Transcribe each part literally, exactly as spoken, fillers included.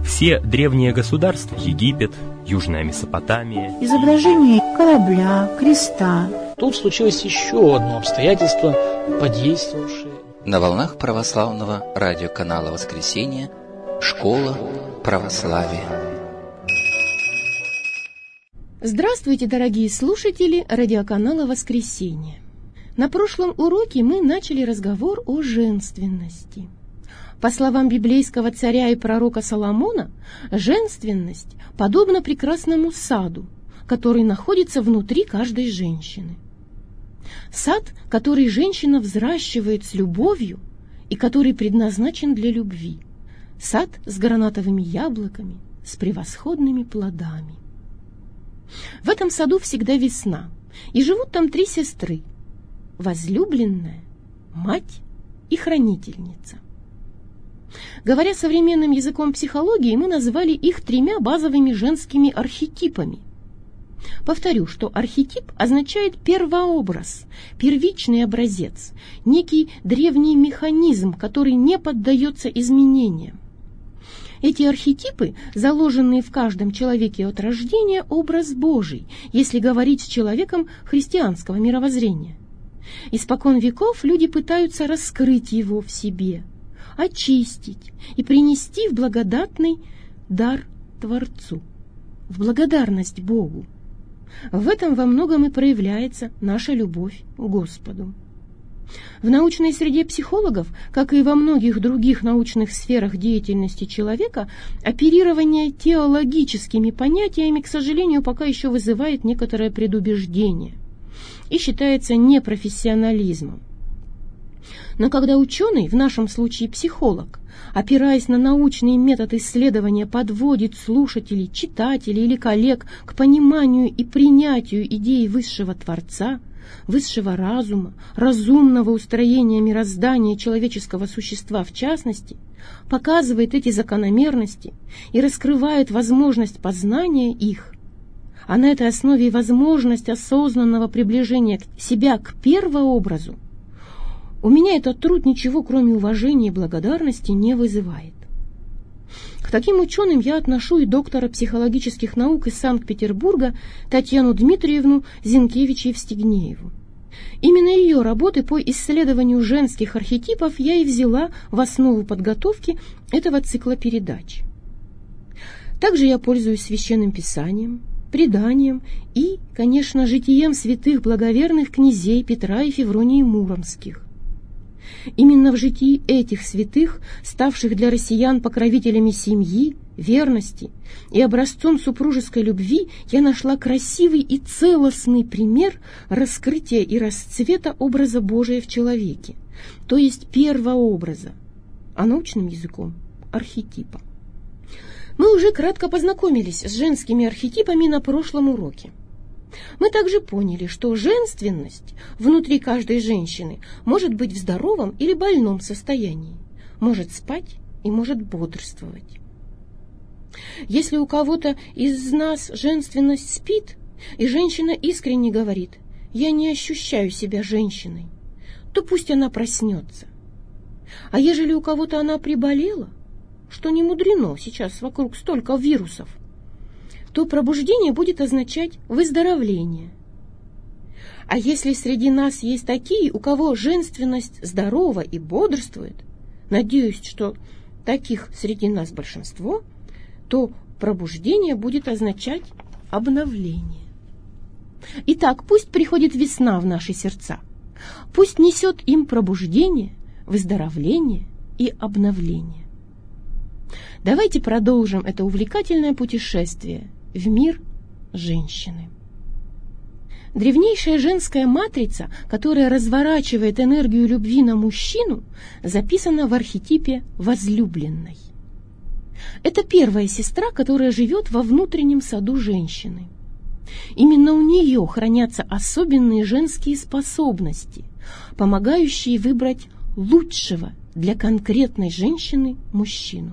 Все древние государства – Египет, Южная Месопотамия. Изображение корабля, креста. Тут случилось еще одно обстоятельство, подействовавшее. На волнах православного радиоканала «Воскресенье» «Школа православия». Здравствуйте, дорогие слушатели радиоканала «Воскресенье». На прошлом уроке мы начали разговор о женственности. По словам библейского царя и пророка Соломона, женственность подобна прекрасному саду, который находится внутри каждой женщины. Сад, который женщина взращивает с любовью и который предназначен для любви. Сад с гранатовыми яблоками, с превосходными плодами. В этом саду всегда весна, и живут там три сестры – возлюбленная, мать и хранительница. Говоря современным языком психологии, мы назвали их тремя базовыми женскими архетипами. Повторю, что архетип означает первообраз, первичный образец, некий древний механизм, который не поддается изменениям. Эти архетипы, заложенные в каждом человеке от рождения, образ Божий, если говорить с человеком христианского мировоззрения. Испокон веков люди пытаются раскрыть его в себе, очистить и принести в благодатный дар Творцу, в благодарность Богу. В этом во многом и проявляется наша любовь к Господу. В научной среде психологов, как и во многих других научных сферах деятельности человека, оперирование теологическими понятиями, к сожалению, пока еще вызывает некоторое предубеждение и считается непрофессионализмом. Но когда ученый, в нашем случае психолог, опираясь на научный метод исследования, подводит слушателей, читателей или коллег к пониманию и принятию идеи высшего Творца, высшего разума, разумного устроения мироздания человеческого существа в частности, показывает эти закономерности и раскрывает возможность познания их, а на этой основе и возможность осознанного приближения себя к первообразу, у меня этот труд ничего, кроме уважения и благодарности, не вызывает. К таким ученым я отношу и доктора психологических наук из Санкт-Петербурга Татьяну Дмитриевну Зинкевич-Евстигнееву. Именно ее работы по исследованию женских архетипов я и взяла в основу подготовки этого цикла передач. Также я пользуюсь священным писанием, преданием и, конечно, житием святых благоверных князей Петра и Февронии Муромских. Именно в житии этих святых, ставших для россиян покровителями семьи, верности и образцом супружеской любви, я нашла красивый и целостный пример раскрытия и расцвета образа Божия в человеке, то есть первообраза, а научным языком – архетипа. Мы уже кратко познакомились с женскими архетипами на прошлом уроке. Мы также поняли, что женственность внутри каждой женщины может быть в здоровом или больном состоянии, может спать и может бодрствовать. Если у кого-то из нас женственность спит, и женщина искренне говорит «я не ощущаю себя женщиной», то пусть она проснется. А ежели у кого-то она приболела, что не мудрено, сейчас вокруг столько вирусов, то пробуждение будет означать выздоровление. А если среди нас есть такие, у кого женственность здорова и бодрствует, надеюсь, что таких среди нас большинство, то пробуждение будет означать обновление. Итак, пусть приходит весна в наши сердца, пусть несет им пробуждение, выздоровление и обновление. Давайте продолжим это увлекательное путешествие в мир женщины. Древнейшая женская матрица, которая разворачивает энергию любви на мужчину, записана в архетипе возлюбленной. Это первая сестра, которая живет во внутреннем саду женщины. Именно у нее хранятся особенные женские способности, помогающие выбрать лучшего для конкретной женщины мужчину.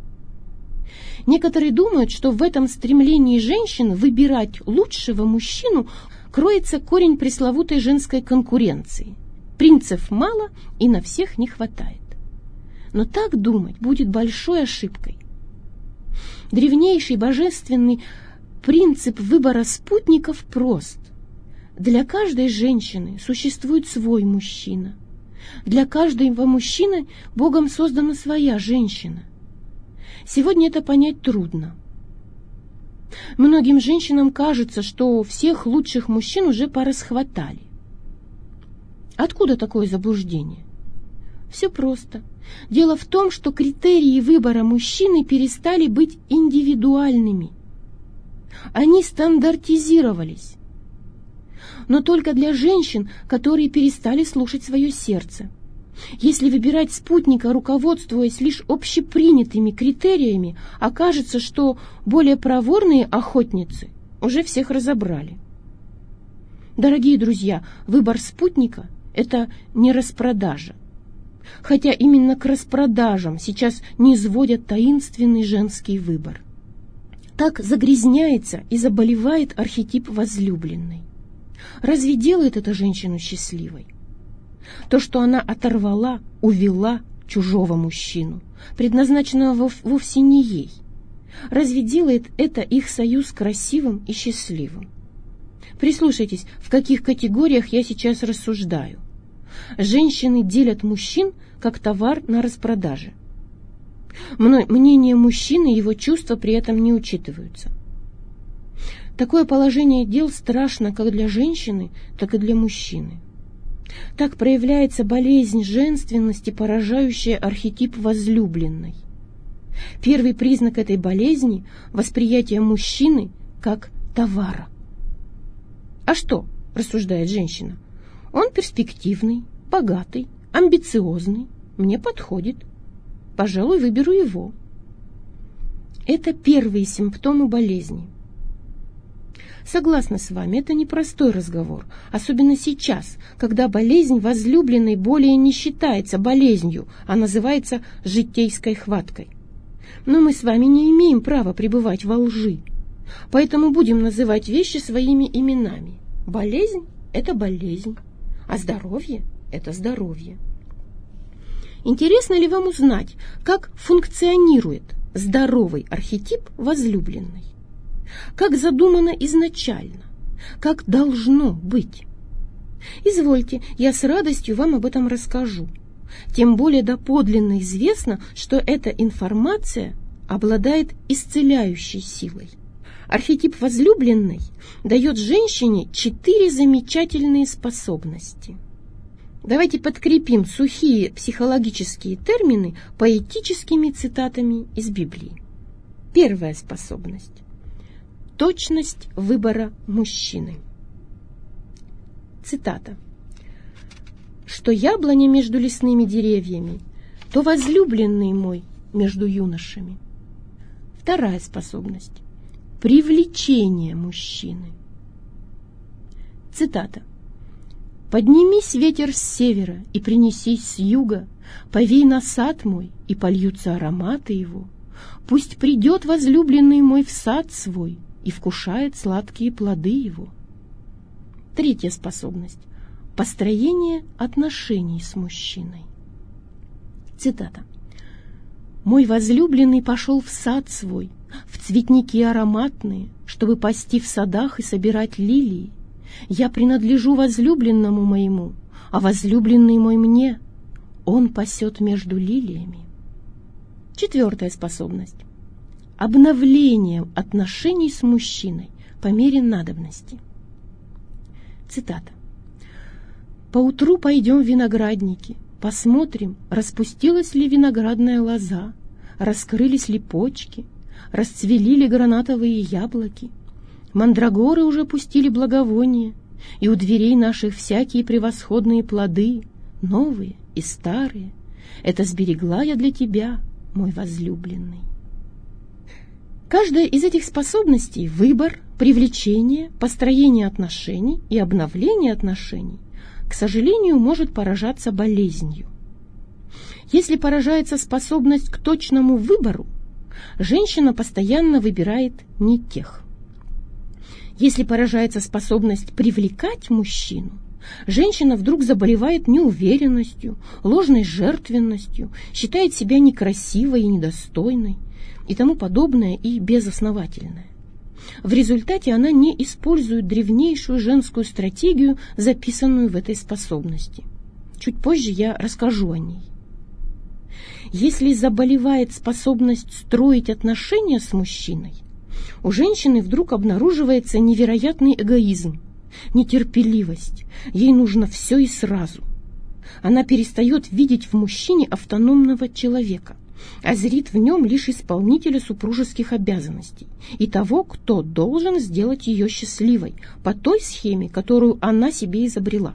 Некоторые думают, что в этом стремлении женщин выбирать лучшего мужчину кроется корень пресловутой женской конкуренции. Принцев мало и на всех не хватает. Но так думать будет большой ошибкой. Древнейший божественный принцип выбора спутников прост. Для каждой женщины существует свой мужчина. Для каждого мужчины Богом создана своя женщина. Сегодня это понять трудно. Многим женщинам кажется, что всех лучших мужчин уже порасхватали. Откуда такое заблуждение? Все просто. Дело в том, что критерии выбора мужчины перестали быть индивидуальными. Они стандартизировались. Но только для женщин, которые перестали слушать свое сердце. Если выбирать спутника, руководствуясь лишь общепринятыми критериями, окажется, что более проворные охотницы уже всех разобрали. Дорогие друзья, выбор спутника – это не распродажа. Хотя именно к распродажам сейчас низводят таинственный женский выбор. Так загрязняется и заболевает архетип возлюбленной. Разве делает это женщину счастливой? То, что она оторвала, увела чужого мужчину, предназначенного вовсе не ей, разве делает это их союз красивым и счастливым? Прислушайтесь, в каких категориях я сейчас рассуждаю. Женщины делят мужчин как товар на распродаже. Мнение мужчины и его чувства при этом не учитываются. Такое положение дел страшно как для женщины, так и для мужчины. Так проявляется болезнь женственности, поражающая архетип возлюбленной. Первый признак этой болезни – восприятие мужчины как товара. А что, рассуждает женщина, он перспективный, богатый, амбициозный, мне подходит. Пожалуй, выберу его. Это первые симптомы болезни. Согласна с вами, это непростой разговор, особенно сейчас, когда болезнь возлюбленной более не считается болезнью, а называется житейской хваткой. Но мы с вами не имеем права пребывать во лжи, поэтому будем называть вещи своими именами. Болезнь – это болезнь, а здоровье – это здоровье. Интересно ли вам узнать, как функционирует здоровый архетип возлюбленной? Как задумано изначально, как должно быть. Извольте, я с радостью вам об этом расскажу. Тем более доподлинно известно, что эта информация обладает исцеляющей силой. Архетип возлюбленной дает женщине четыре замечательные способности. Давайте подкрепим сухие психологические термины поэтическими цитатами из Библии. Первая способность. Точность выбора мужчины. Цитата. «Что яблоня между лесными деревьями, то возлюбленный мой между юношами». Вторая способность. Привлечение мужчины. Цитата. «Поднимись, ветер, с севера, и принесись с юга, повей на сад мой, и польются ароматы его. Пусть придет возлюбленный мой в сад свой, и вкушает сладкие плоды его». Третья способность. Построение отношений с мужчиной. Цитата. «Мой возлюбленный пошел в сад свой, в цветники ароматные, чтобы пасти в садах и собирать лилии. Я принадлежу возлюбленному моему, а возлюбленный мой мне. Он пасет между лилиями». Четвертая способность. Обновление отношений с мужчиной по мере надобности. Цитата. «Поутру пойдем в виноградники, посмотрим, распустилась ли виноградная лоза, раскрылись ли почки, расцвели ли гранатовые яблоки. Мандрагоры уже пустили благовония, и у дверей наших всякие превосходные плоды, новые и старые. Это сберегла я для тебя, мой возлюбленный». Каждая из этих способностей – выбор, привлечение, построение отношений и обновление отношений – к сожалению, может поражаться болезнью. Если поражается способность к точному выбору, женщина постоянно выбирает не тех. Если поражается способность привлекать мужчину, женщина вдруг заболевает неуверенностью, ложной жертвенностью, считает себя некрасивой и недостойной, и тому подобное и безосновательное. В результате она не использует древнейшую женскую стратегию, записанную в этой способности. Чуть позже я расскажу о ней. Если заболевает способность строить отношения с мужчиной, у женщины вдруг обнаруживается невероятный эгоизм, нетерпеливость, ей нужно все и сразу. Она перестает видеть в мужчине автономного человека, а зрит в нем лишь исполнителя супружеских обязанностей и того, кто должен сделать ее счастливой по той схеме, которую она себе изобрела.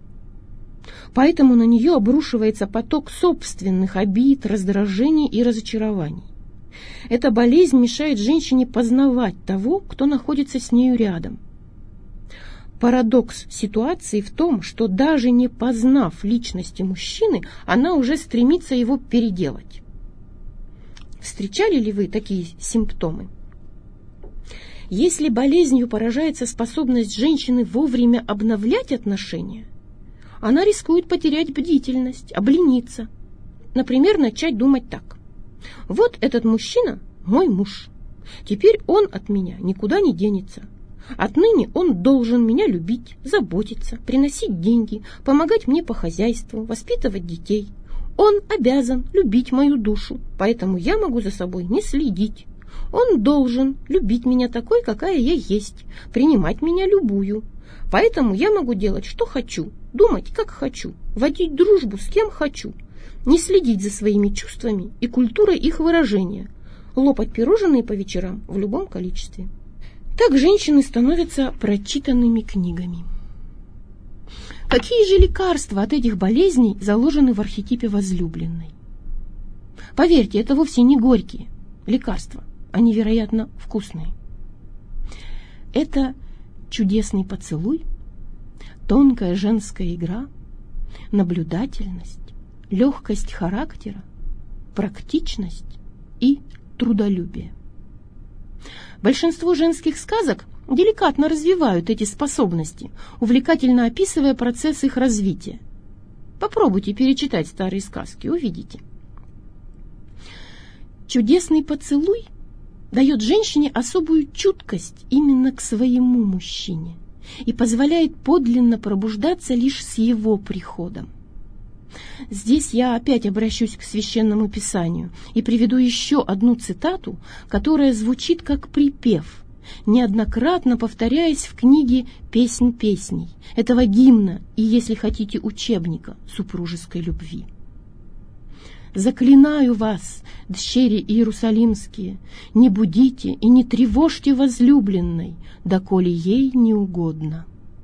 Поэтому на нее обрушивается поток собственных обид, раздражений и разочарований. Эта болезнь мешает женщине познавать того, кто находится с нею рядом. Парадокс ситуации в том, что даже не познав личности мужчины, она уже стремится его переделать. Встречали ли вы такие симптомы? Если болезнью поражается способность женщины вовремя обновлять отношения, она рискует потерять бдительность, облениться. Например, начать думать так. Вот этот мужчина – мой муж. Теперь он от меня никуда не денется. Отныне он должен меня любить, заботиться, приносить деньги, помогать мне по хозяйству, воспитывать детей. Он обязан любить мою душу, поэтому я могу за собой не следить. Он должен любить меня такой, какая я есть, принимать меня любую. Поэтому я могу делать, что хочу, думать, как хочу, водить дружбу с кем хочу, не следить за своими чувствами и культурой их выражения, лопать пирожные по вечерам в любом количестве. Так женщины становятся прочитанными книгами. Какие же лекарства от этих болезней заложены в архетипе возлюбленной? Поверьте, это вовсе не горькие лекарства, они, вероятно, вкусные. Это чудесный поцелуй, тонкая женская игра, наблюдательность, легкость характера, практичность и трудолюбие. Большинство женских сказок деликатно развивают эти способности, увлекательно описывая процесс их развития. Попробуйте перечитать старые сказки, увидите. Чудесный поцелуй дает женщине особую чуткость именно к своему мужчине и позволяет подлинно пробуждаться лишь с его приходом. Здесь я опять обращусь к Священному Писанию и приведу еще одну цитату, которая звучит как припев, неоднократно повторяясь в книге «Песнь песней», этого гимна и, если хотите, учебника супружеской любви. «Заклинаю вас, дщери иерусалимские, не будите и не тревожьте возлюбленной, доколе ей не угодно».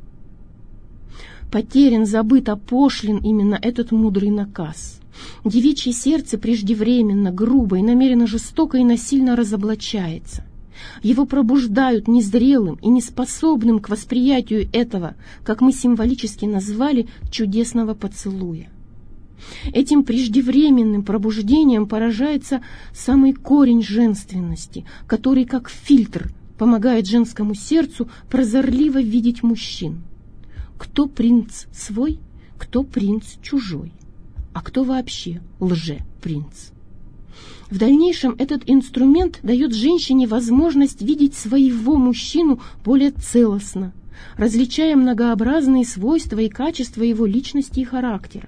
Потерян, забыт, опошлен именно этот мудрый наказ. Девичье сердце преждевременно, грубо и намеренно жестоко и насильно разоблачается. Его пробуждают незрелым и неспособным к восприятию этого, как мы символически назвали, чудесного поцелуя. Этим преждевременным пробуждением поражается самый корень женственности, который, как фильтр, помогает женскому сердцу прозорливо видеть мужчин. Кто принц свой, кто принц чужой, а кто вообще лже-принц. В дальнейшем этот инструмент дает женщине возможность видеть своего мужчину более целостно, различая многообразные свойства и качества его личности и характера.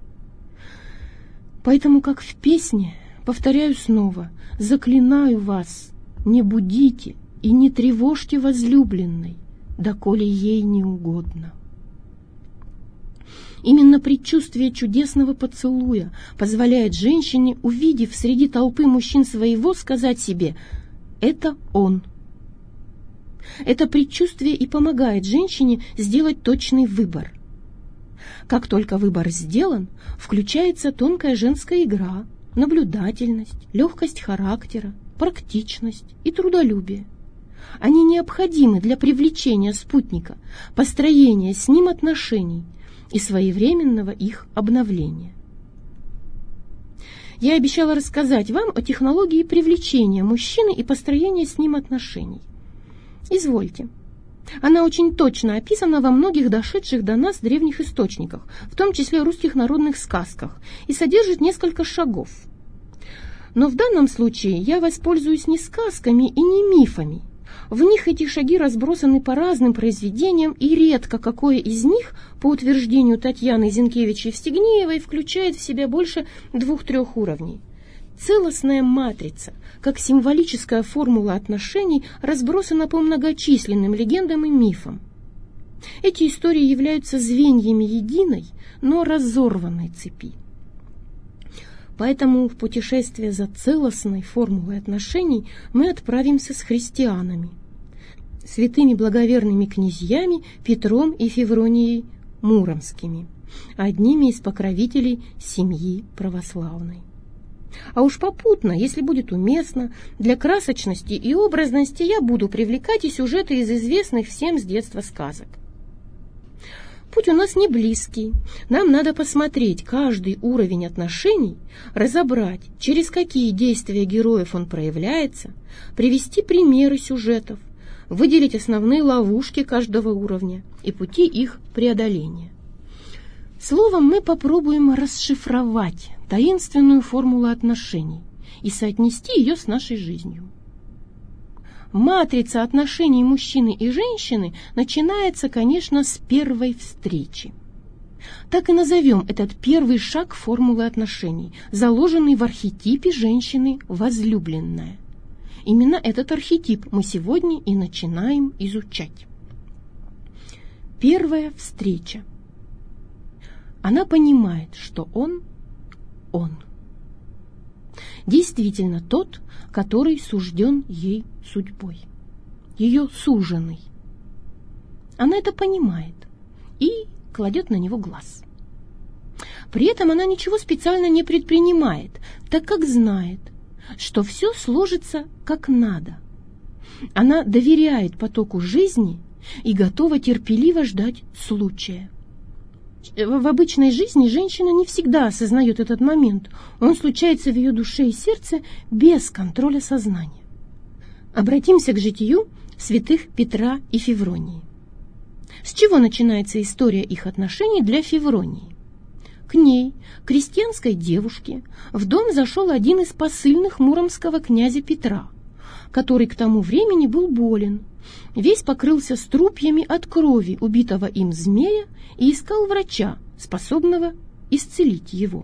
Поэтому, как в песне, повторяю снова, заклинаю вас, не будите и не тревожьте возлюбленной, доколе ей не угодно. Именно предчувствие чудесного поцелуя позволяет женщине, увидев среди толпы мужчин своего, сказать себе «это он». Это предчувствие и помогает женщине сделать точный выбор. Как только выбор сделан, включается тонкая женская игра, наблюдательность, легкость характера, практичность и трудолюбие. Они необходимы для привлечения спутника, построения с ним отношений и своевременного их обновления. Я обещала рассказать вам о технологии привлечения мужчины и построения с ним отношений. Извольте. Она очень точно описана во многих дошедших до нас древних источниках, в том числе русских народных сказках, и содержит несколько шагов. Но в данном случае я воспользуюсь не сказками и не мифами. В них эти шаги разбросаны по разным произведениям, и редко какое из них, по утверждению Татьяны Зинкевич-Евстигнеевой, включает в себя больше двух-трех уровней. Целостная матрица, как символическая формула отношений, разбросана по многочисленным легендам и мифам. Эти истории являются звеньями единой, но разорванной цепи. Поэтому в путешествие за целостной формулой отношений мы отправимся с христианами, святыми благоверными князьями Петром и Февронией Муромскими, одними из покровителей семьи православной. А уж попутно, если будет уместно, для красочности и образности я буду привлекать и сюжеты из известных всем с детства сказок. Путь у нас не близкий. Нам надо посмотреть каждый уровень отношений, разобрать, через какие действия героев он проявляется, привести примеры сюжетов, выделить основные ловушки каждого уровня и пути их преодоления. Словом, мы попробуем расшифровать таинственную формулу отношений и соотнести ее с нашей жизнью. Матрица отношений мужчины и женщины начинается, конечно, с первой встречи. Так и назовем этот первый шаг формулы отношений, заложенный в архетипе женщины возлюбленная. Именно этот архетип мы сегодня и начинаем изучать. Первая встреча. Она понимает, что он – он. Действительно тот, который сужден ей судьбой, ее суженый. Она это понимает и кладет на него глаз. При этом она ничего специально не предпринимает, так как знает, что все сложится как надо. Она доверяет потоку жизни и готова терпеливо ждать случая. В обычной жизни женщина не всегда осознает этот момент. Он случается в ее душе и сердце без контроля сознания. Обратимся к житию святых Петра и Февронии. С чего начинается история их отношений для Февронии? К ней, крестьянской девушке, в дом зашел один из посыльных муромского князя Петра, который к тому времени был болен, весь покрылся струпьями от крови убитого им змея и искал врача, способного исцелить его.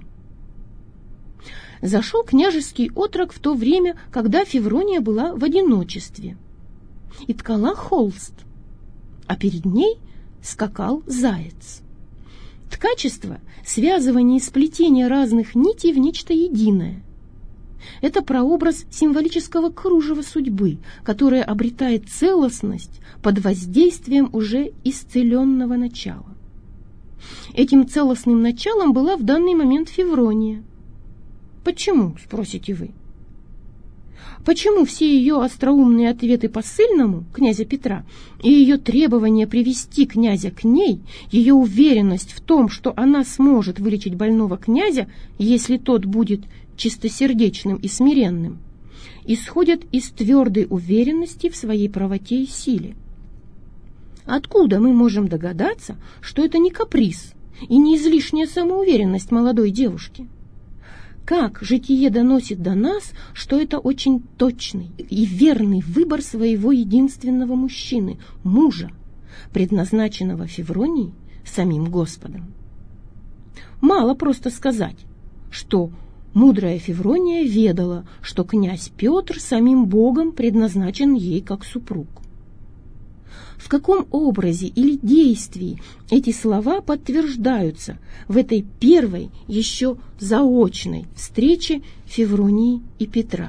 Зашел княжеский отрок в то время, когда Феврония была в одиночестве, и ткала холст, а перед ней скакал заяц. Ткачество — связывание и сплетение разных нитей в нечто единое. Это прообраз символического кружева судьбы, которое обретает целостность под воздействием уже исцеленного начала. Этим целостным началом была в данный момент Феврония. Почему, спросите вы? Почему все ее остроумные ответы посыльному, князя Петра, и ее требование привести князя к ней, ее уверенность в том, что она сможет вылечить больного князя, если тот будет чистосердечным и смиренным, исходят из твердой уверенности в своей правоте и силе? Откуда мы можем догадаться, что это не каприз и не излишняя самоуверенность молодой девушки? Как житие доносит до нас, что это очень точный и верный выбор своего единственного мужчины, мужа, предназначенного Февронии самим Господом? Мало просто сказать, что мудрая Феврония ведала, что князь Петр самим Богом предназначен ей как супруг. В каком образе или действии эти слова подтверждаются в этой первой, еще заочной встрече Февронии и Петра?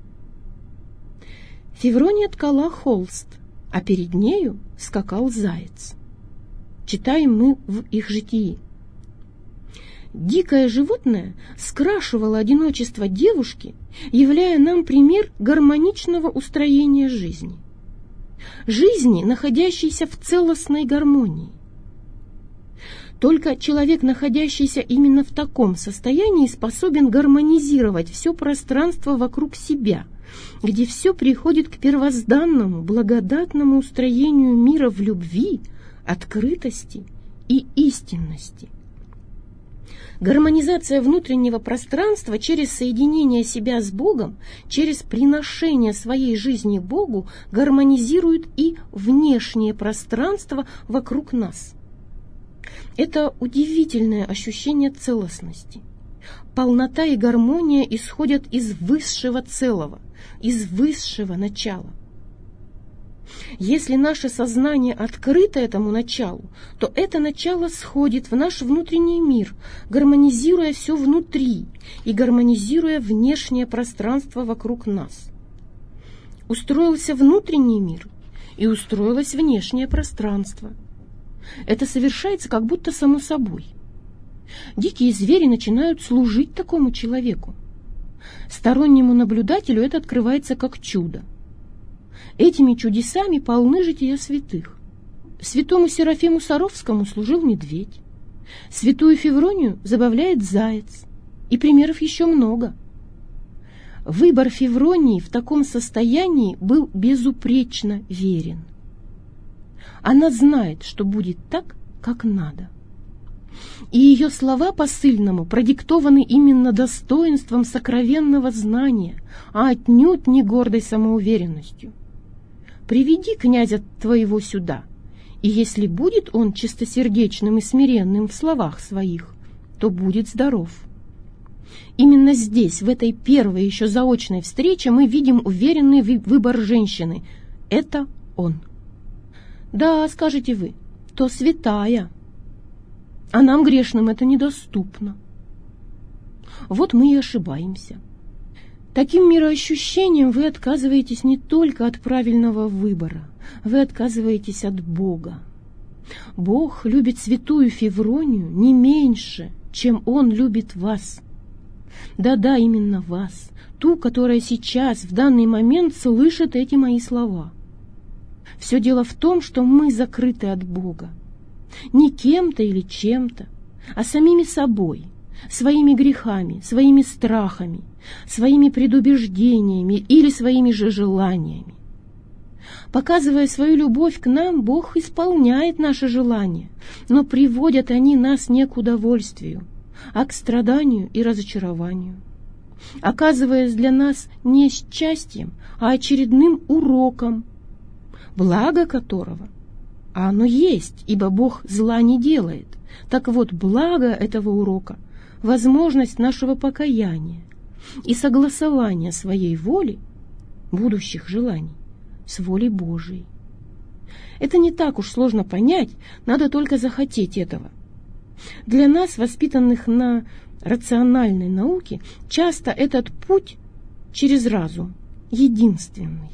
Феврония ткала холст, а перед нею скакал заяц. Читаем мы в их житии. Дикое животное скрашивало одиночество девушки, являя нам пример гармоничного устроения жизни. Жизни, находящейся в целостной гармонии. Только человек, находящийся именно в таком состоянии, способен гармонизировать все пространство вокруг себя, где все приходит к первозданному, благодатному устроению мира в любви, открытости и истинности. Гармонизация внутреннего пространства через соединение себя с Богом, через приношение своей жизни Богу гармонизирует и внешнее пространство вокруг нас. Это удивительное ощущение целостности. Полнота и гармония исходят из высшего целого, из высшего начала. Если наше сознание открыто этому началу, то это начало сходит в наш внутренний мир, гармонизируя все внутри и гармонизируя внешнее пространство вокруг нас. Устроился внутренний мир, и устроилось внешнее пространство. Это совершается как будто само собой. Дикие звери начинают служить такому человеку. Стороннему наблюдателю это открывается как чудо. Этими чудесами полны жития святых. Святому Серафиму Саровскому служил медведь, святую Февронию забавляет заяц, и примеров еще много. Выбор Февронии в таком состоянии был безупречно верен. Она знает, что будет так, как надо. И ее слова посыльному продиктованы именно достоинством сокровенного знания, а отнюдь не гордой самоуверенностью. «Приведи князя твоего сюда, и если будет он чистосердечным и смиренным в словах своих, то будет здоров». Именно здесь, в этой первой еще заочной встрече, мы видим уверенный выбор женщины. Это он. Да, скажете вы, то святая, а нам, грешным, это недоступно. Вот мы и ошибаемся. Таким мироощущением вы отказываетесь не только от правильного выбора, вы отказываетесь от Бога. Бог любит святую Февронию не меньше, чем Он любит вас. Да-да, именно вас, ту, которая сейчас, в данный момент, слышит эти мои слова. Все дело в том, что мы закрыты от Бога. Не кем-то или чем-то, а самими собой, своими грехами, своими страхами, своими предубеждениями или своими же желаниями. Показывая свою любовь к нам, Бог исполняет наши желания, но приводят они нас не к удовольствию, а к страданию и разочарованию, оказываясь для нас не счастьем, а очередным уроком, благо которого, а оно есть, ибо Бог зла не делает. Так вот, благо этого урока — возможность нашего покаяния и согласования своей воли, будущих желаний, с волей Божией. Это не так уж сложно понять, надо только захотеть этого. Для нас, воспитанных на рациональной науке, часто этот путь через разум единственный.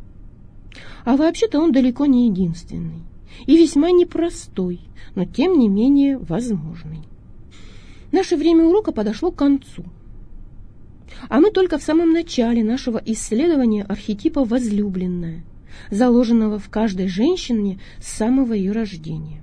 А вообще-то он далеко не единственный и весьма непростой, но тем не менее возможный. Наше время урока подошло к концу, а мы только в самом начале нашего исследования архетипа возлюбленная, заложенного в каждой женщине с самого ее рождения.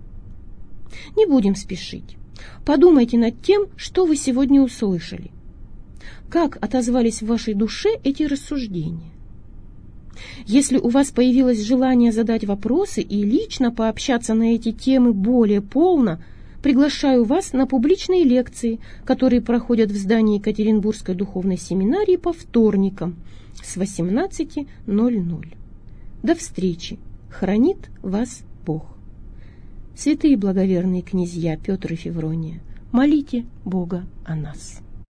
Не будем спешить. Подумайте над тем, что вы сегодня услышали. Как отозвались в вашей душе эти рассуждения? Если у вас появилось желание задать вопросы и лично пообщаться на эти темы более полно, приглашаю вас на публичные лекции, которые проходят в здании Екатеринбургской духовной семинарии по вторникам с восемнадцати ноль-ноль. До встречи! Хранит вас Бог! Святые благоверные князья Петр и Феврония, молите Бога о нас.